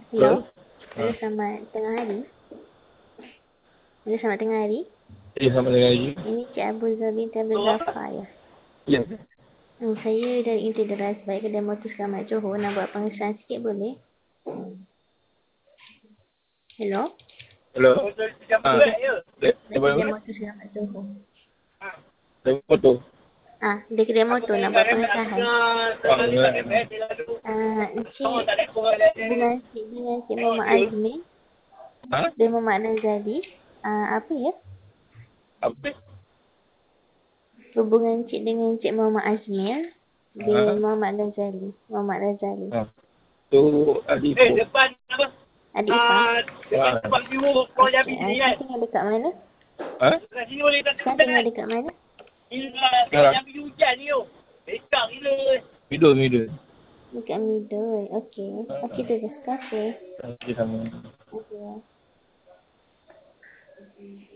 Hello. Hello, selamat tengah hari. Hello, selamat tengah hari. Selamat tengah hari. Ini Cik Abdul Zabin Tabel Zafar ya? Ya. Saya dari Integral sebagai kedai motor selamat Johor. Nak buat pengesahan sikit boleh? Hello. Hello. Kedai motor selamat Johor. Foto. Dari kedai motor nak buat pengesahan. Encik dengan Encik Muhammad Azmi. Dan Muhammad Nazali. Apa ya? Apa? Hubungan Encik dengan Encik Muhammad Azmir bin Muhammad Nazali. Tu adik ipar. Adik ipar. Sekarang tinggal dekat mana? Sekarang tinggal dekat mana? Middle. Dekat middle. Okey. Okey tu. Terima kasih. Okey, sama. Okey.